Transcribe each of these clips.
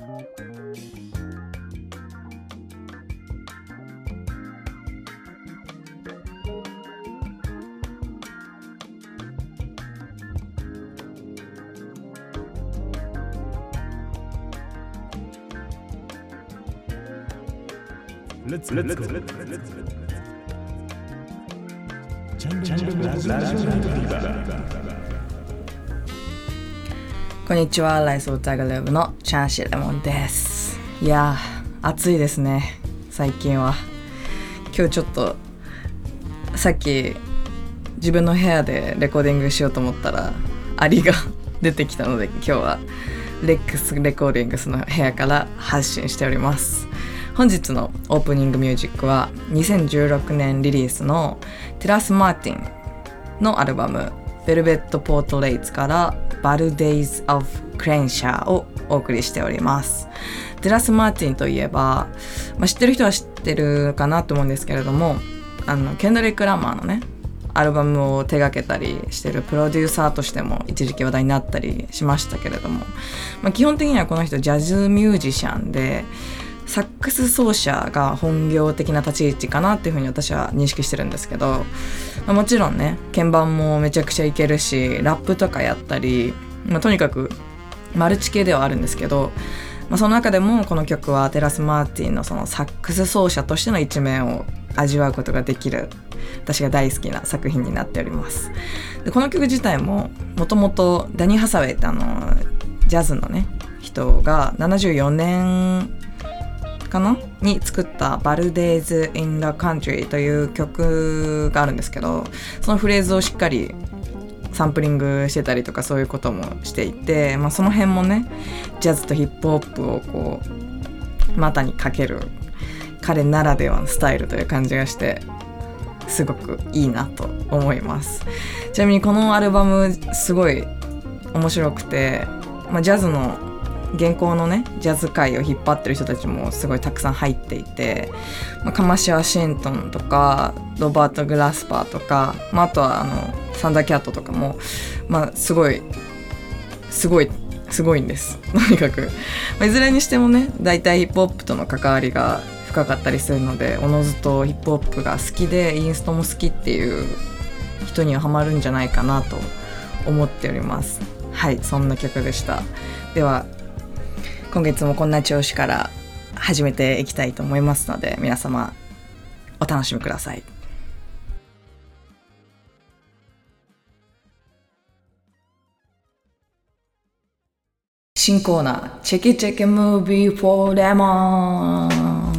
Let's go.こんにちは、ライスオタグルーブのチャンシレモンです。いやー、暑いですね、最近は。今日ちょっとさっき自分の部屋でレコーディングしようと思ったらアリが出てきたので、今日はレックスレコーディングスの部屋から発信しております。本日のオープニングミュージックは2016年リリースのテラス・マーティンのアルバムベルベット・ポートレイツからバルデイズ・オブ・クレンシャーをお送りしております。テラス・マーティンといえば、知ってる人は知ってるかなと思うんですけれども、ケンドリック・ラマーのねアルバムを手掛けたりしてるプロデューサーとしても一時期話題になったりしましたけれども、基本的にはこの人ジャズミュージシャンでサックス奏者が本業的な立ち位置かなっていうふうに私は認識してるんですけど、もちろんね鍵盤もめちゃくちゃいけるし、ラップとかやったり、とにかくマルチ系ではあるんですけど、その中でもこの曲はテラス・マーティンのそのサックス奏者としての一面を味わうことができる、私が大好きな作品になっております。でこの曲自体ももともとダニー・ハサウェイってジャズのね人が74年かなに作ったバルデイズ・イン・ザ・カントリーという曲があるんですけど、そのフレーズをしっかりサンプリングしてたりとかそういうこともしていて、その辺もねジャズとヒップホップをこう股にかける彼ならではのスタイルという感じがしてすごくいいなと思います。ちなみにこのアルバムすごい面白くて、ジャズの現行のねジャズ界を引っ張ってる人たちもすごいたくさん入っていて、カマシ・ワシントンとかロバート・グラスパーとか、あとはサンダーキャットとかも、すごいんですとにかく、いずれにしてもねだいたいヒップホップとの関わりが深かったりするので、おのずとヒップホップが好きでインストも好きっていう人にはハマるんじゃないかなと思っております。はい、そんな曲でした。では今月もこんな調子から始めていきたいと思いますので、皆様お楽しみください。新コーナーチェケチェケムービーフォーレモン。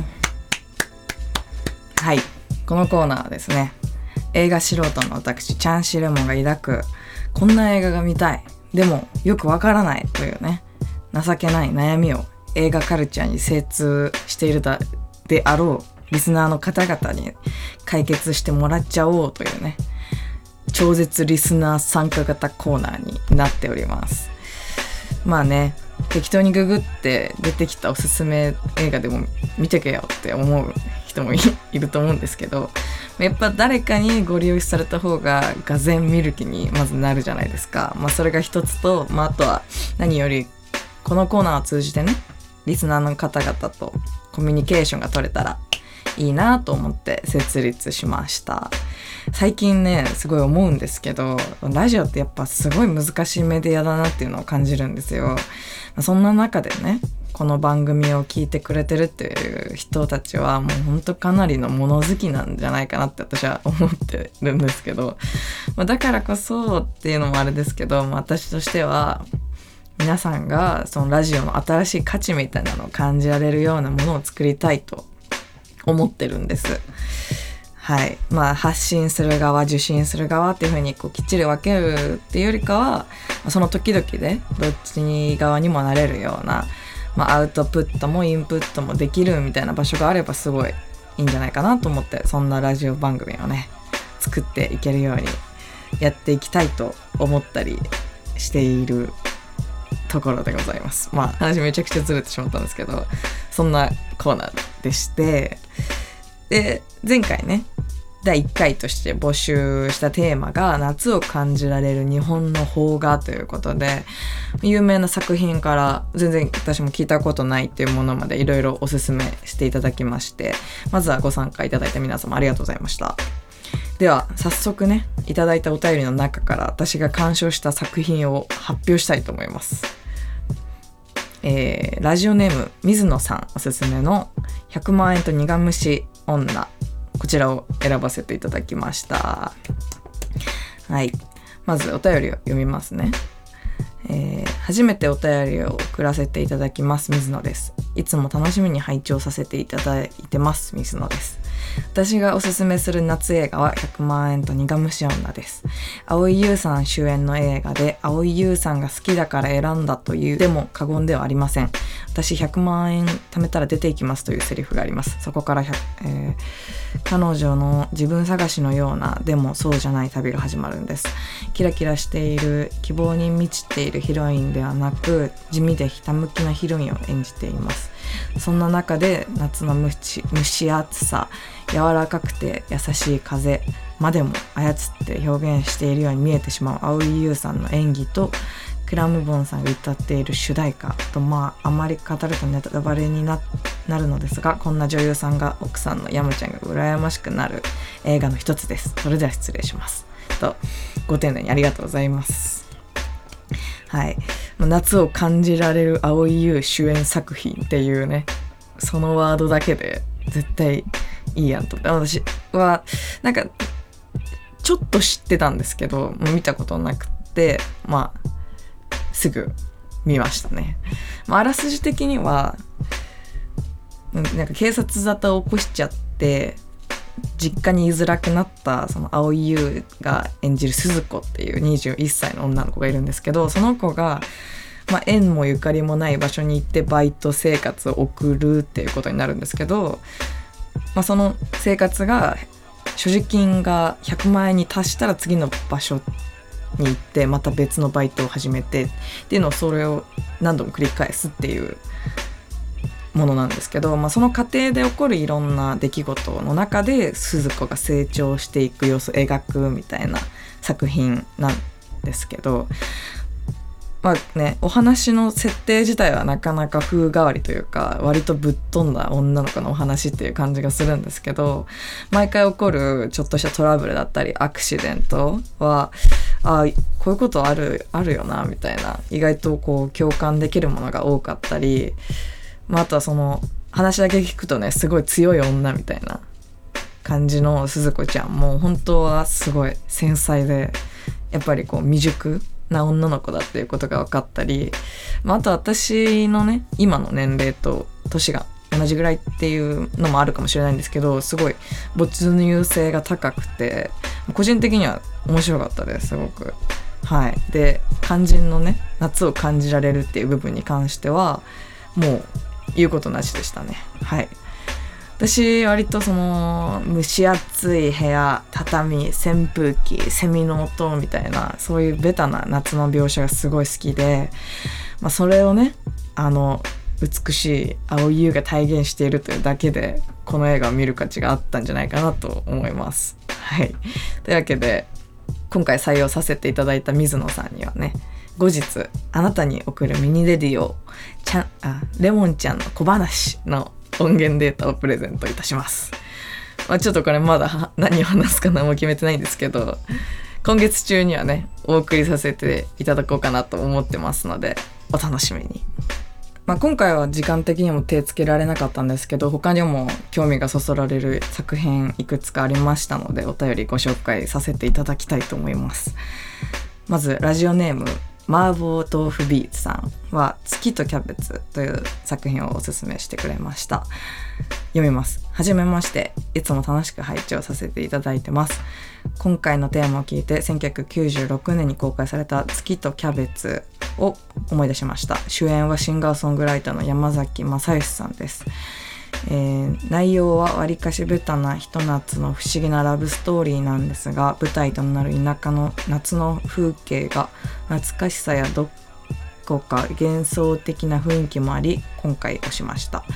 はい、このコーナーはですね、映画素人の私チャンシレモンが抱くこんな映画が見たいでもよくわからないというね情けない悩みを映画カルチャーに精通しているであろうリスナーの方々に解決してもらっちゃおうというね超絶リスナー参加型コーナーになっております。適当にググって出てきたおすすめ映画でも見てけよって思う人も いると思うんですけど、やっぱ誰かにご利用された方ががぜん見る気にまずなるじゃないですか。それが一つと、あとは何よりこのコーナーを通じてねリスナーの方々とコミュニケーションが取れたらいいなと思って設立しました。最近ねすごい思うんですけど、ラジオってやっぱすごい難しいメディアだなっていうのを感じるんですよ。そんな中でねこの番組を聞いてくれてるっていう人たちはもうほんとかなりの物好きなんじゃないかなって私は思ってるんですけど、だからこそっていうのもあれですけど、私としては皆さんがそのラジオの新しい価値みたいなのを感じられるようなものを作りたいと思ってるんです。はい、発信する側受信する側っていう風にきっちり分けるっていうよりかは、その時々でどっち側にもなれるような、アウトプットもインプットもできるみたいな場所があればすごいいいんじゃないかなと思って、そんなラジオ番組をね作っていけるようにやっていきたいと思ったりしているところでございます。話めちゃくちゃずれてしまったんですけど、そんなコーナーでして、で前回ね第1回として募集したテーマが夏を感じられる日本の邦画ということで、有名な作品から全然私も聞いたことないっていうものまでいろいろおすすめしていただきまして、まずはご参加いただいた皆様ありがとうございました。では早速ね、いただいたお便りの中から私が鑑賞した作品を発表したいと思います。ラジオネーム水野さんおすすめの100万円と苦虫女、こちらを選ばせていただきました。はい、まずお便りを読みますね。初めてお便りを送らせていただきます。水野です。いつも楽しみに拝聴させていただいてます。水野です。私がおすすめする夏映画は100万円と苦虫女です。蒼井優さん主演の映画で、蒼井優さんが好きだから選んだというでも過言ではありません。私100万円貯めたら出ていきますというセリフがあります。そこから彼女の自分探しのようなでもそうじゃない旅が始まるんです。キラキラしている希望に満ちているヒロインではなく、地味でひたむきなヒロインを演じています。そんな中で夏の蒸し暑さ、柔らかくて優しい風までも操って表現しているように見えてしまう蒼井優さんの演技と、クラムボンさんが歌っている主題歌と、あまり語るとネタバレに なるのですが、こんな女優さんが奥さんの山ちゃんが羨ましくなる映画の一つです。それでは失礼しますと、ご丁寧にありがとうございます。はい、夏を感じられる蒼井優主演作品っていうね、そのワードだけで絶対いいやんと。私はなんかちょっと知ってたんですけど、見たことなくて、すぐ見ましたね。あらすじ的にはなんか警察沙汰を起こしちゃって実家に居づらくなったその蒼井優が演じる鈴子っていう21歳の女の子がいるんですけど、その子が縁もゆかりもない場所に行ってバイト生活を送るっていうことになるんですけど、その生活が所持金が100万円に達したら次の場所に行ってまた別のバイトを始めてっていうのを、それを何度も繰り返すっていうものなんですけど、その過程で起こるいろんな出来事の中で鈴子が成長していく様子を描くみたいな作品なんですけど、お話の設定自体はなかなか風変わりというか、割とぶっ飛んだ女の子のお話っていう感じがするんですけど、毎回起こるちょっとしたトラブルだったりアクシデントはこういうことあるよなみたいな、意外と共感できるものが多かったり、あとはその話だけ聞くとね、すごい強い女みたいな感じの鈴子ちゃんも本当はすごい繊細で、やっぱり未熟な女の子だっていうことが分かったり、あと私のね今の年齢と年が同じぐらいっていうのもあるかもしれないんですけど、すごい没入性が高くて個人的には面白かったです、すごく。はい。で、肝心のね夏を感じられるっていう部分に関してはもう言うことなしでしたね。はい。私割とその蒸し暑い部屋、畳、扇風機、セミの音みたいな、そういうベタな夏の描写がすごい好きで、それをね美しい蒼井優が体現しているというだけでこの映画を見る価値があったんじゃないかなと思います。はい。というわけで今回採用させていただいた水野さんにはね、後日あなたに送るミニレディオレモンちゃんの小話の音源データをプレゼントいたします。ちょっとこれまだ何を話すか何も決めてないんですけど、今月中にはねお送りさせていただこうかなと思ってますのでお楽しみに。今回は時間的にも手つけられなかったんですけど、他にも興味がそそられる作品いくつかありましたので、お便りご紹介させていただきたいと思います。まずラジオネーム麻婆豆腐ビーツさんは月とキャベツという作品をおすすめしてくれました。読みます。はじめまして。いつも楽しく拝聴させていただいてます。今回のテーマを聞いて1996年に公開された月とキャベツを思い出しました。主演はシンガーソングライターの山崎正義さんです。内容はわりかしベタなひと夏の不思議なラブストーリーなんですが、舞台となる田舎の夏の風景が懐かしさやどこか幻想的な雰囲気もあり、今回推しました。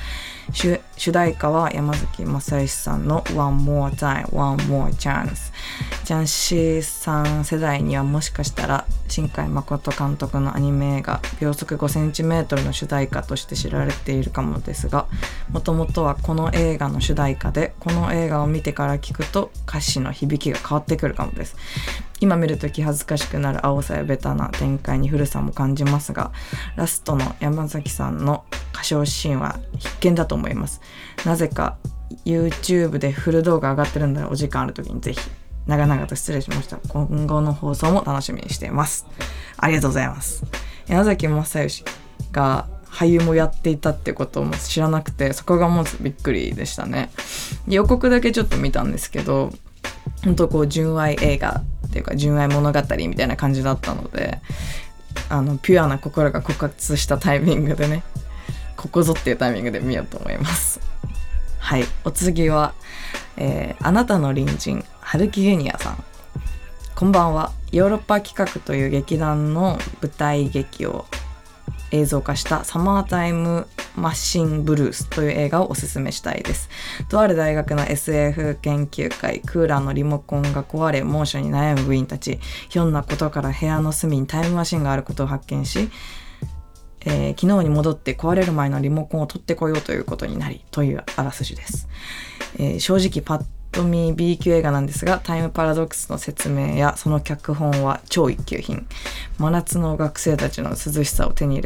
主題歌は山崎正義さんの One More Time, One More Chance。 ジャンシーさん世代にはもしかしたら新海誠監督のアニメ映画秒速 5cm の主題歌として知られているかもですが、もともとはこの映画の主題歌で、この映画を見てから聞くと歌詞の響きが変わってくるかもです。今見ると気恥ずかしくなる青さやベタな展開に古さも感じますが、ラストの山崎さんの歌唱シーンは必見だと思います。なぜか YouTube でフル動画上がってるんで、お時間ある時にぜひ。長々と失礼しました。今後の放送も楽しみにしています。ありがとうございます。山崎正義が俳優もやっていたってことも知らなくて、そこがまずびっくりでしたね。予告だけちょっと見たんですけど、本当こう純愛映画っていうか純愛物語みたいな感じだったので、ピュアな心が枯渇したタイミングでね、ここぞっていうタイミングで見ようと思います。はい、お次は、あなたの隣人春木ユニアさん、こんばんは。ヨーロッパ企画という劇団の舞台劇を映像化したサマータイムマシンブルースという映画をおすすめしたいです。とある大学の SF 研究会、クーラーのリモコンが壊れ猛暑に悩む部員たち、ひょんなことから部屋の隅にタイムマシンがあることを発見し、昨日に戻って壊れる前のリモコンを取ってこようということになり、というあらすじです。正直パッと見 B 級映画なんですが、タイムパラドックスの説明やその脚本は超一級品。真夏の学生たちの涼しさを手に入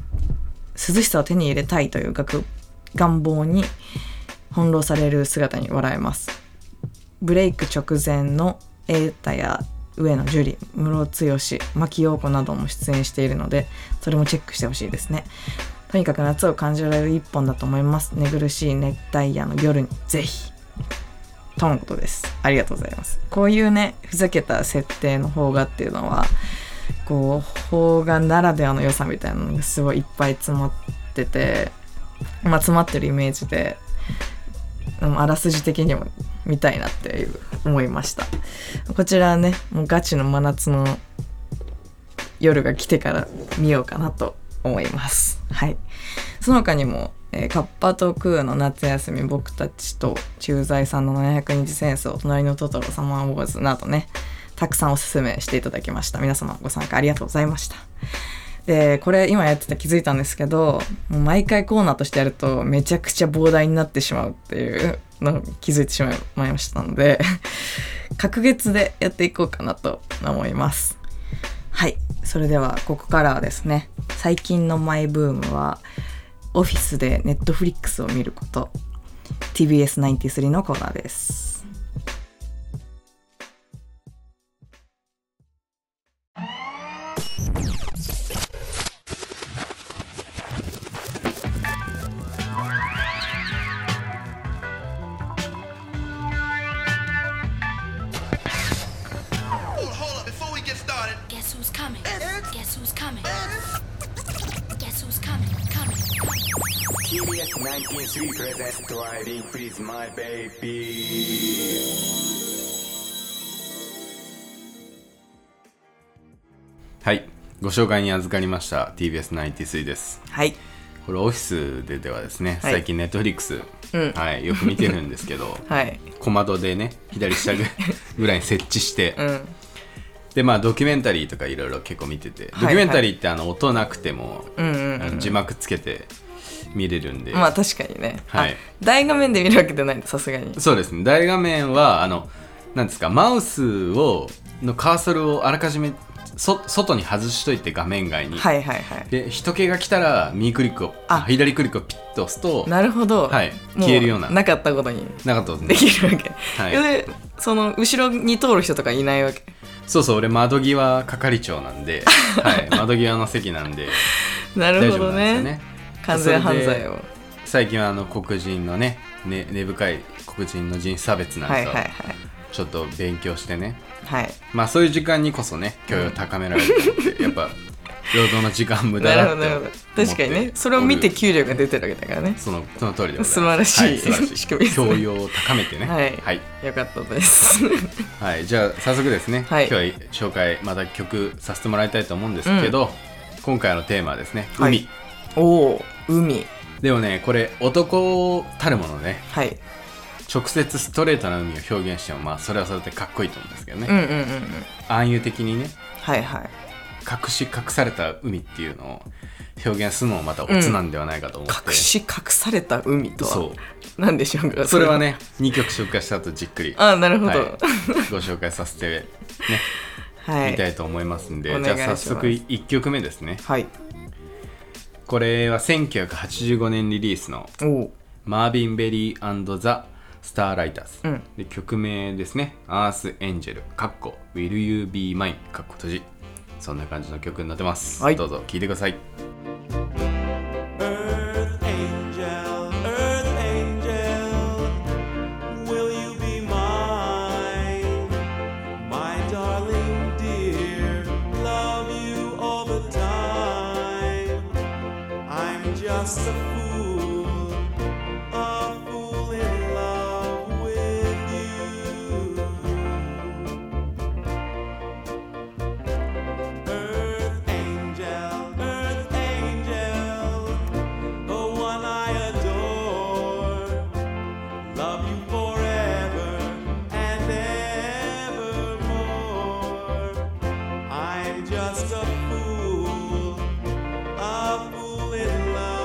れたいという願望に翻弄される姿に笑えます。ブレイク直前の瑛太や上野樹里、ムロツヨシ、牧陽子なども出演しているので、それもチェックしてほしいですね。とにかく夏を感じられる一本だと思います。寝苦しい熱帯夜の夜にぜひとのことです。ありがとうございます。こういうね、ふざけた設定の邦画っていうのはこう邦画ならではの良さみたいなのがすごいいっぱい詰まってて、詰まってるイメージで、あらすじ的にも見たいなっていう思いました。こちらはね、もうガチの真夏の夜が来てから見ようかなと思います。はい。その他にも、カッパとクーの夏休み、僕たちと駐在さんの700日戦争、隣のトトロ、サマーウォーズなどね、たくさんおすすめしていただきました。皆様ご参加ありがとうございました。で、これ今やってて気づいたんですけど、もう毎回コーナーとしてやるとめちゃくちゃ膨大になってしまうっていうのを気づいてしまいましたので隔月でやっていこうかなと思います。はい、それではここからはですね、最近のマイブームはオフィスでネットフリックスを見ること、 TBS93 のコーナーです。 TBS93 presents Driving Please My Baby。 はい、ご紹介に預かりました TBS93 です。 はい、 これオフィスではですね、 はい、 最近ネットフリックス、はい、よく見てるんですけど、はい、小窓でね、左下ぐらいに設置して、でまあドキュメンタリーとかいろいろ結構見てて、ドキュメンタリーって音なくても、字幕つけて見れるんで、 まあ確かにね、 はい、 大画面で見るわけじゃないんだ、さすがに。 そうですね、大画面はなんですか、マウスのカーソルをあらかじめ外に外しといて、画面外に、はいはいはい、で人気が来たら右クリックを左クリックをピッと押すと、なるほど、はい、消えるような、なかったことにできるわけ、はい、でその後ろに通る人とかいないわけ。そうそう、俺窓際係長なんで、はい、窓際の席なんでなるほどね、完全犯罪を。最近は黒人のね、根深い黒人の人種差別なんかをちょっと勉強してね、はい、まあそういう時間にこそね、教養高められるって、やっぱ労働の時間無駄だって思って。確かにね、それを見て給料が出てるわけだからね。その通りでございます。素晴らしい、はい、素晴らしい仕組みですね。教養を高めてね、はい、はい、よかったですはい、じゃあ早速ですね、はい、今日は紹介また曲させてもらいたいと思うんですけど、今回のテーマはですね、海、はい、おー、海でもねこれ男たるものね、 はい、 直接ストレートな海を表現してもまあそれはそれでかっこいいと思うんですけどね、 うんうんうんうん、 暗喩的にね、 はいはい、 隠された海っていうのを表現するのもまたオツなんではないかと思って、 隠された海とはそうなんでしょうか。 それはね2曲紹介した後じっくりなるほど、 はい、ご紹介させてねはい、見たいと思いますんで、じゃあ早速1曲目ですね。 はい。 これは1985年リリースのマービン・ベリー&ザ・スターライターズ、うん、で曲名ですね。アース・エンジェル(Will You Be Mine) 閉じ。そんな感じの曲になってます、はい、どうぞ聴いてください。 Just a fool, a fool in love with you. Earth angel, the one I adore. Love you forever and evermore. I'm just a fool, a fool in love.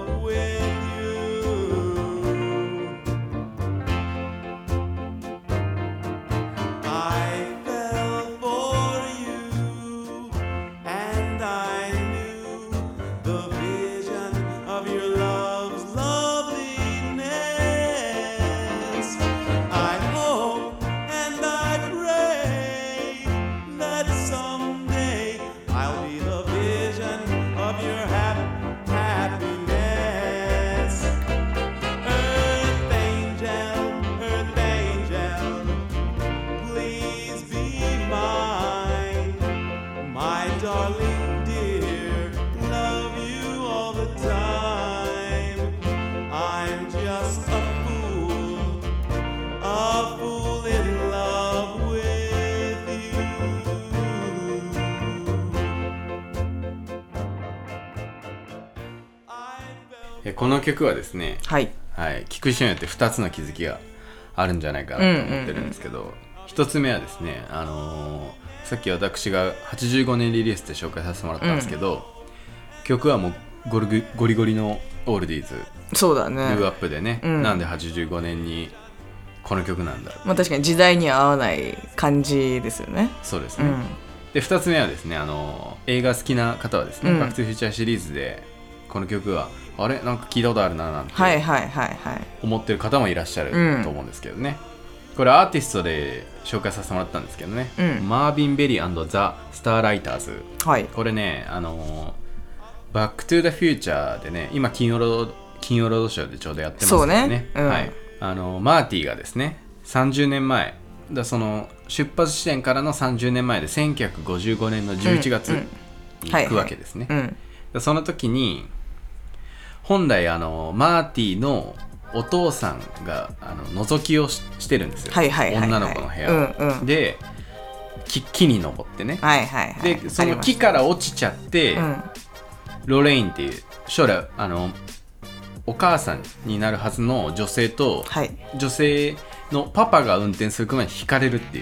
この曲はですね、 はいはい、聴く人によって2つの気づきがあるんじゃないかなと思ってるんですけど、1つ目はですね、さっき私が85年リリースで紹介させてもらったんですけど、曲はもうゴリゴリのオールディーズ、 そうだね、 ルーアップでね、なんで85年にこの曲なんだろう、 まあ確かに時代には合わない感じですよね。 そうですね、で2つ目はですね、映画好きな方はですね、バックトゥフューチャーシリーズでこの曲はあれなんか聞いたことあるななんて思ってる方もいらっしゃると思うんですけどね、これアーティストで紹介させてもらったんですけどね、マービン・ベリー&ザ・スターライターズ、はい、これねバックトゥザフューチャーでね、今金曜ロードショーでちょうどやってますよね。はい、マーティがですね30年前だ、その出発地点からの30年前で1955年の11月に行くわけですね。その時に本来マーティのお父さんが覗きをしてるんですよ、女の子の部屋を、で木に登ってね、でその木から落ちちゃって、ロレインっていう将来お母さんになるはずの女性と、女性のパパが運転する車にひかれるっていう、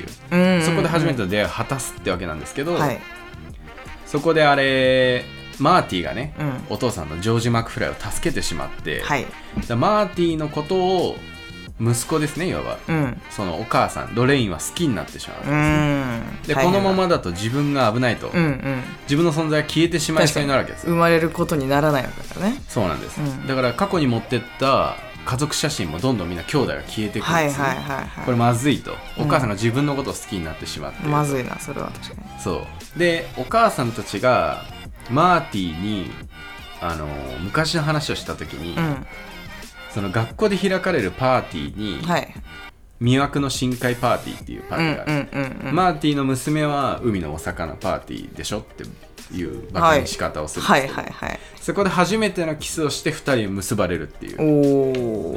そこで初めての出会いを果たすってわけなんですけど、そこでマーティがね、お父さんのジョージ・マクフライを助けてしまって、マーティのことを息子ですね、いわば、そのお母さんロレインは好きになってしまうんです、でこのままだと自分が危ないと、自分の存在が消えてしまいそうになるわけです。 生まれることにならないわけだね。 そうなんです、だから過去に持ってった家族写真もどんどんみんな兄弟が消えていくんですね。これまずいと、お母さんが自分のことを好きになってしまって、 まずいな、それは確かに。 そうでお母さんたちがマーティに昔の話をした時に、その学校で開かれるパーティーに、魅惑の深海パーティーっていうパーティーがある、マーティの娘は海のお魚パーティーでしょっていうバカに仕方をするんですけど、そこで初めてのキスをして2人結ばれるっていう、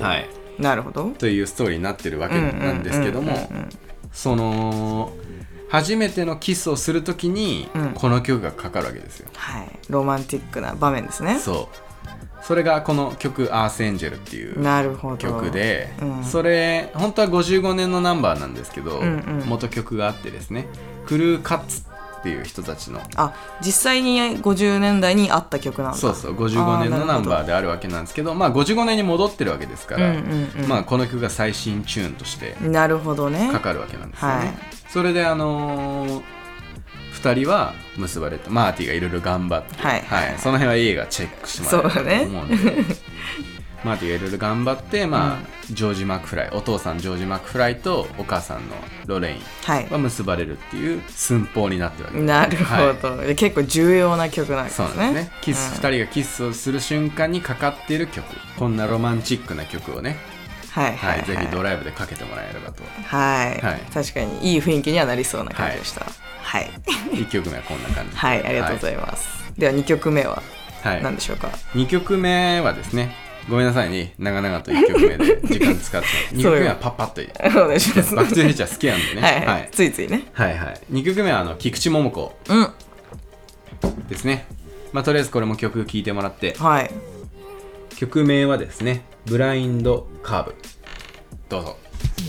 なるほどというストーリーになってるわけなんですけども、その初めてのキスをするときにこの曲がかかるわけですよ、 ロマンティックな場面ですね。 そそれがこの曲アースエンジェルっていう曲で、それ本当は55年のナンバーなんですけど、元曲があってですね、クルーカッツっていう人たちの、 実際に50年代にあった曲なんだ。 そうそう、55年のナンバーであるわけなんですけど、まあ55年に戻ってるわけですから、まあこの曲が最新チューンとしてなるほどね、 かかるわけなんですよね。それで2人は結ばれて、マーティがいろいろ頑張って、その辺は家がチェックしてもらえると思うんで、マーティがいろいろ頑張って、まあジョージ・マクフライ、お父さんジョージ・マクフライとお母さんのロレインは結ばれるっていう寸法になってるわけです。 なるほど、結構重要な曲なんですね。 そうなんですね。2人がキスをする瞬間にかかっている曲、こんなロマンチックな曲をね、ぜひドライブでかけてもらえればと。 確かにいい雰囲気にはなりそうな感じでした。 1曲目はこんな感じ。 ありがとうございます。では2曲目は何でしょうか。 2曲目はですね、ごめんなさいね、長々と1曲目で時間使って2曲目はパッパッとお願いします。 バックトゥーフューチャー好きなんでね、 ついついね。 2曲目は菊池桃子ですね。まあとりあえずこれも曲聴いてもらって、曲名はですね、ブラインドカーブ。どうぞ。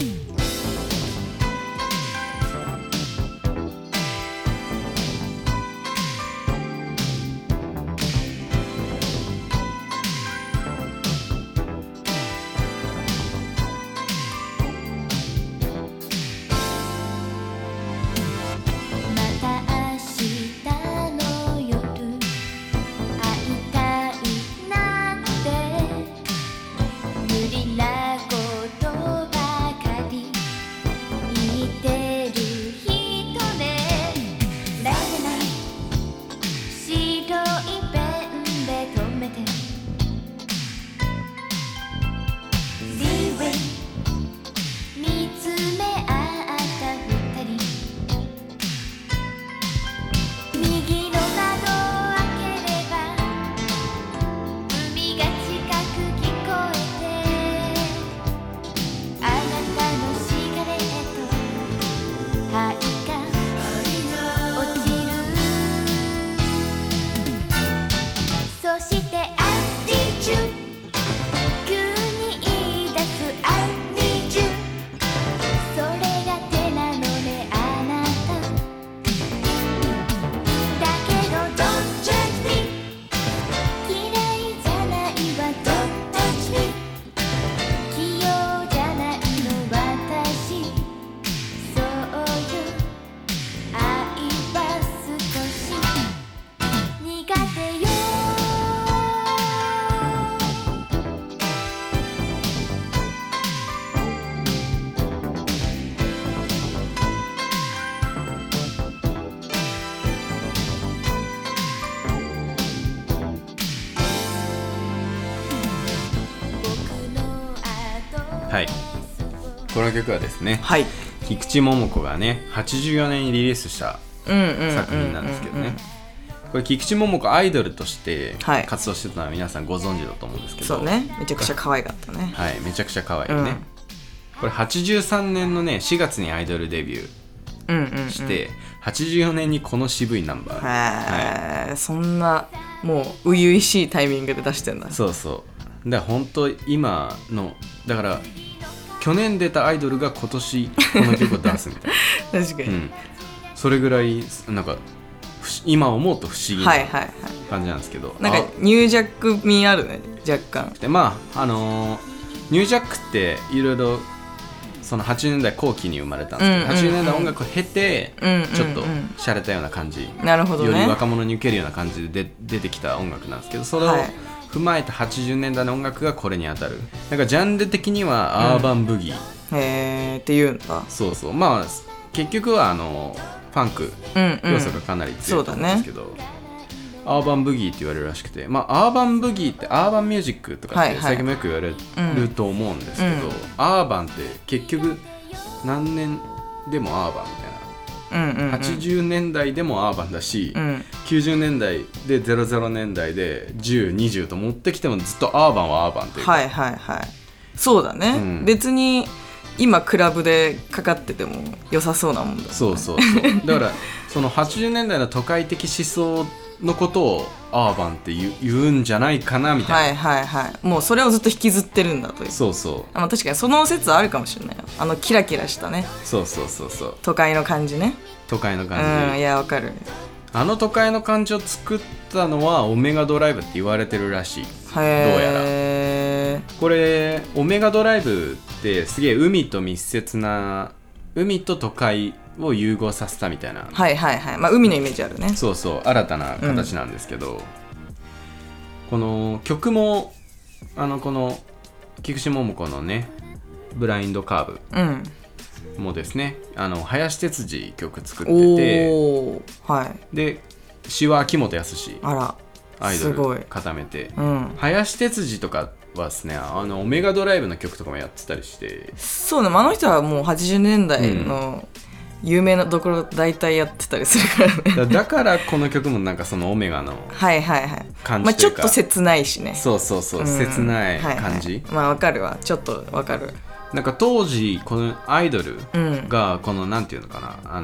この曲はですね、菊池桃子がね84年にリリースした作品なんですけどね、これ菊池桃子アイドルとして活動してたのは皆さんご存知だと思うんですけど、 そうね、めちゃくちゃ可愛かったね。 めちゃくちゃ可愛いよね、これ83年のね4月にアイドルデビューして、84年にこの渋いナンバー、 そんなもう初々しいタイミングで出してんだ。 そうそう、だから本当今のだから去年出たアイドルが今年この曲を出すみたいな確かに、 それぐらいなんか今思うと不思議な感じなんですけど、 なんかニュージャック味あるね若干。 でまあニュージャックっていろいろその80年代後期に生まれたんですけど、80年代音楽を経てちょっと洒落たような感じ、 なるほどね、 より若者に受けるような感じで出てきた音楽なんですけど、それを踏まえた80年代の音楽がこれに当たる。なんかジャンル的にはアーバンブギー、っていうんだ。 そうそう、まあ結局はファンク要素がかなり強いと思うんですけど、アーバンブギーって言われるらしくて、まあアーバンブギーってアーバンミュージックとかって最近もよく言われると思うんですけど、アーバンって結局何年でもアーバンみたいな、80年代でもアーバンだし、90年代で00年代で10、20と持ってきてもずっとアーバンはアーバンというか、 そうだね、別に今クラブでかかってても良さそうなもんだ、ね、 そうだからその80年代の都会的思想のことをアーバンって言うんじゃないかなみたいな。 はいはいはい。もうそれをずっと引きずってるんだという。 そうそう。 確かにその説あるかもしれないよ。キラキラしたね。 そうそうそうそう。 都会の感じね。 都会の感じ。 いやわかる。 都会の感じを作ったのはオメガドライブって言われてるらしい。どうやら。これオメガドライブってすげえ海と密接な、海と都会を融合させたみたいな。 はいはいはい。まあ海のイメージあるね。 そうそう、新たな形なんですけど、この曲もこの菊池桃子のねブラインドカーブもですね、林哲司曲作ってて、 はい、 で詩は秋元康、 あらアイドル固めて、林哲司とかはですね、オメガドライブの曲とかもやってたりして。そうね、 あの人はもう80年代の有名なところ大体やってたりするからね。 だからこの曲もなんかそのオメガのはいはいはい感じというか、 まあ、ちょっと切ないしね。 そうそうそう、切ない感じ、 はいはい、まあわかるわ、ちょっとわかる。 なんか当時このアイドルがこのなんていうのかな、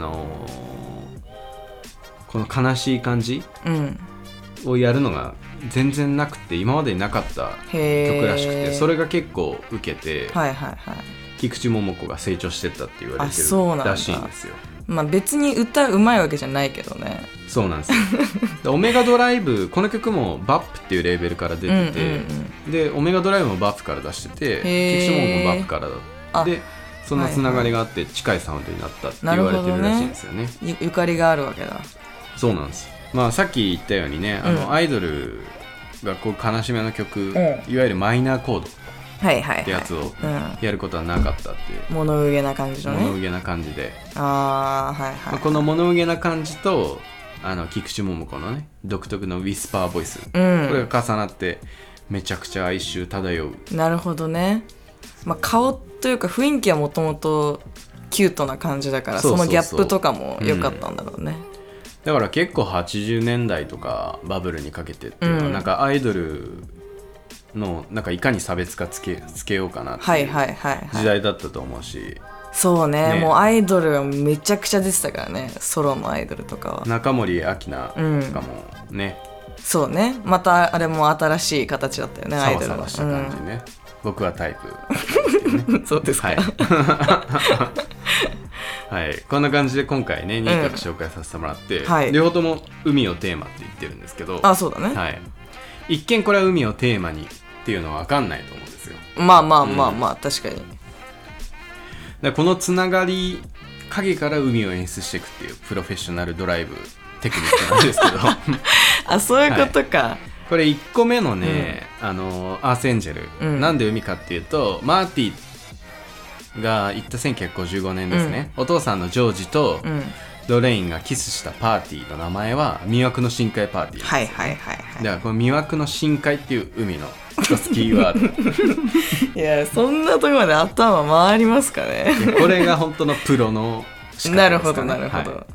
この悲しい感じをやるのが全然なくて、今までになかった曲らしくて、それが結構受けて、はいはいはい、菊池桃子が成長してったって言われてるらしいんですよ。 まあ別に歌うまいわけじゃないけどね。 そうなんですよ。オメガドライブ、この曲もバップっていうレーベルから出てて、でオメガドライブもバップから出してて、菊池桃子もバップからだで、そんなつながりがあって近いサウンドになったって言われてるらしいんですよね。 ゆかりがあるわけだ。 そうなんです。まあさっき言ったようにね、アイドルがこう悲しめの曲、いわゆるマイナーコードってやつをやることはなかったっていう、 物憂げな感じのね。 物憂げな感じで、 はいはい、 この物憂げな感じと菊池桃子のね独特のウィスパーボイス、これが重なってめちゃくちゃ哀愁漂う。 なるほどね。まあ、顔というか雰囲気はもともとキュートな感じだから、そのギャップとかも良かったんだろうね。 だから結構80年代とかバブルにかけてっていうのは、なんかアイドルのなんかいかに差別化つけようかなっていう時代だったと思うし、 そうね、もうアイドルがめちゃくちゃ出てたからね、ソロのアイドルとかは。 中森明菜とかもね、 そうね、またあれも新しい形だったよね、アイドルの。 サワサワした感じね、僕はタイプ、 ね、そうですか。 はい、こんな感じで今回ね2曲紹介させてもらって、両方とも海をテーマって言ってるんですけど、 そうだね、 はい、一見これは海をテーマにっていうのは分かんないと思うんですよ。 まあまあまあまあ、確かに。 だこのつながり影から海を演出していくっていうプロフェッショナルドライブテクニックなんですけどそういうことか、はい、 これ1個目のね、アースエンジェル、なんで海かっていうと、マーティが行った1955年ですね、お父さんのジョージと、ドレインがキスしたパーティーの名前は魅惑の深海パーティーなんですよ、ね。はいはいはいはい。だからこの魅惑の深海っていう海の一つキーワード。 いや、そんなとこまで頭回りますかね。 これが本当のプロの仕方ですかね。 なるほどなるほど。はい、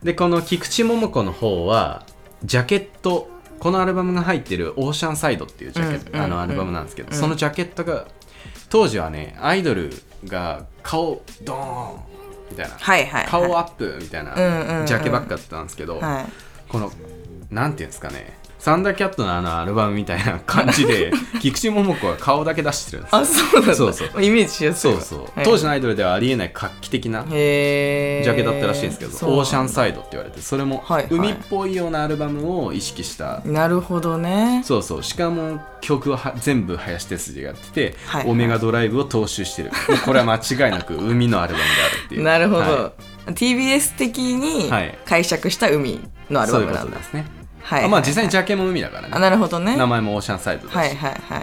でこの菊池桃子の方はジャケット、このアルバムが入ってるオーシャンサイドっていうジャケット、アルバムなんですけど、そのジャケットが当時はねアイドルが顔ドーンみたいな、はいはいはい、顔アップみたいなジャケばっかだったんですけど、このなんていうんですかね、サンダーキャットのアルバムみたいな感じで菊池桃子は顔だけ出してるんですよ。 そうなんだ。そうそう、イメージしやすい。 そうそう、当時のアイドルではありえない画期的なジャケだったらしいんですけど、オーシャンサイドって言われて、それも海っぽいようなアルバムを意識した。 なるほどね。 そうそう、しかも曲は全部林哲司がやってて、オメガドライブを踏襲してる。これは間違いなく海のアルバムであるっていう。 なるほど、TBS 的に解釈した海のアルバムなんだ。 そういうことですね。まあ実際にジャケも海だからね。 なるほどね。 名前もオーシャンサイドだし。 はいはいはい。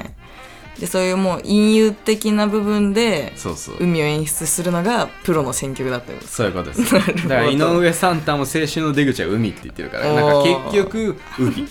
でそういうもう隠喩的な部分で海を演出するのがプロの選曲だったよ。 そういうことです。だから井上サンタも青春の出口は海って言ってるから、なんか結局海。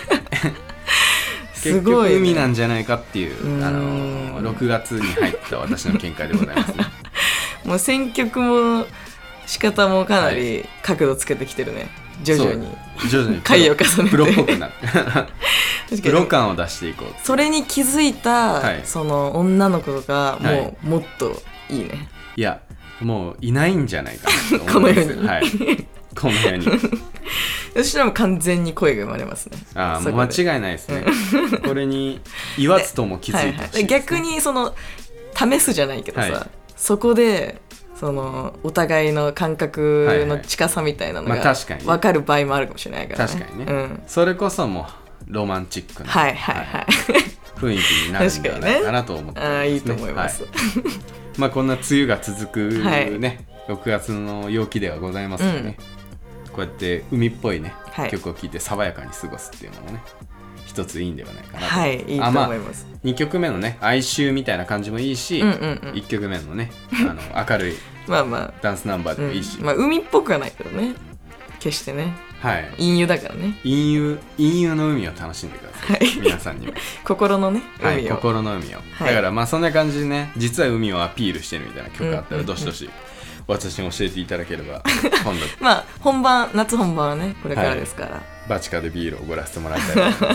結局海なんじゃないかっていう、6月に入った私の見解でございますね。 もう選曲も仕方もかなり角度つけてきてるね。徐々に回を重ねてプロっぽくなってプロ感を出していこう。 それに気づいた、その女の子がもっといいね。 いやもういないんじゃないかなと思います。この世に、はい、この世にそしたらもう完全に恋が生まれますね。 ああ、間違いないですね。これに言わずとも気づいてほしいですね。 逆にその試すじゃないけどさ、そこでそのお互いの感覚の近さみたいなのが分かる場合もあるかもしれないからね。 確かにね、それこそもうロマンチックな、雰囲気になるんじゃないかなと思ってますね。 いいと思います。 まあこんな梅雨が続くね、6月の陽気ではございますよね。こうやって海っぽいね、曲を聴いて爽やかに過ごすっていうのもね、一ついいんではないかなと。 いいと思います。 2曲目のね、哀愁みたいな感じもいいし、1曲目のね、明るいダンスナンバーでもいいし、 海っぽくはないけどね、決してね。陰湯だからね。 陰湯の海を楽しんでください。皆さんにも心のね、海を。 心の海を。だからまあそんな感じでね、実は海をアピールしてるみたいな曲があったらどしどし私に教えていただければ、今度まあ夏本番はね、これからですから、 バチカでビールをおごらせてもらいたいと思います。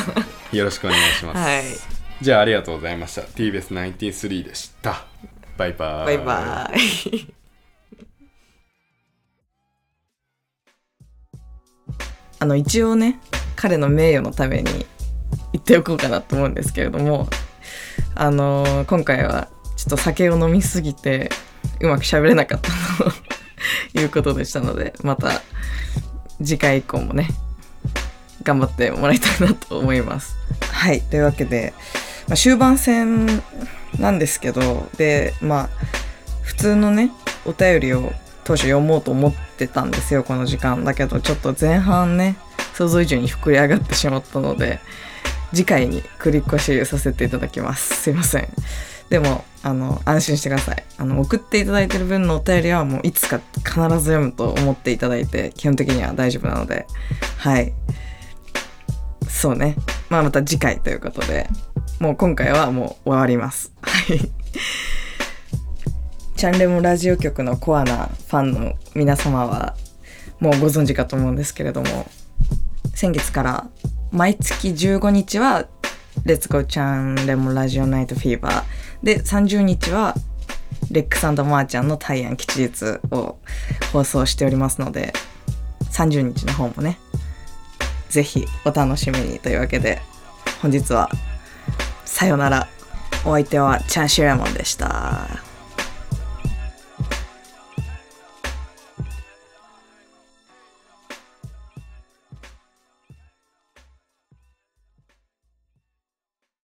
よろしくお願いします。じゃあありがとうございました。 TBS93 でした。バイバイ。 バイバイ。一応ね、彼の名誉のために言っておこうかなと思うんですけれども、今回はちょっと酒を飲みすぎてうまく喋れなかったということでしたので、また次回以降もね頑張ってもらいたいなと思います。はい、というわけで、終盤戦なんですけど、で普通のねお便りを当初読もうと思ってたんですよ、この時間だけど、ちょっと前半ね想像以上に膨れ上がってしまったので、次回に繰り越しさせていただきます。すいません。でも安心してください。送っていただいてる分のお便りはもういつか必ず読むと思っていただいて、基本的には大丈夫なので、そうね、また次回ということで、もう今回はもう終わります。チャンレモラジオ局のコアなファンの皆様はもうご存知かと思うんですけれども、先月から毎月15日はレッツゴーチャンレモラジオナイトフィーバーで、30日はレックス&マーちゃんの大安吉日を放送しておりますので、30日の方もねぜひお楽しみにというわけで、本日はさよなら。お相手はチャンシュレモンでした。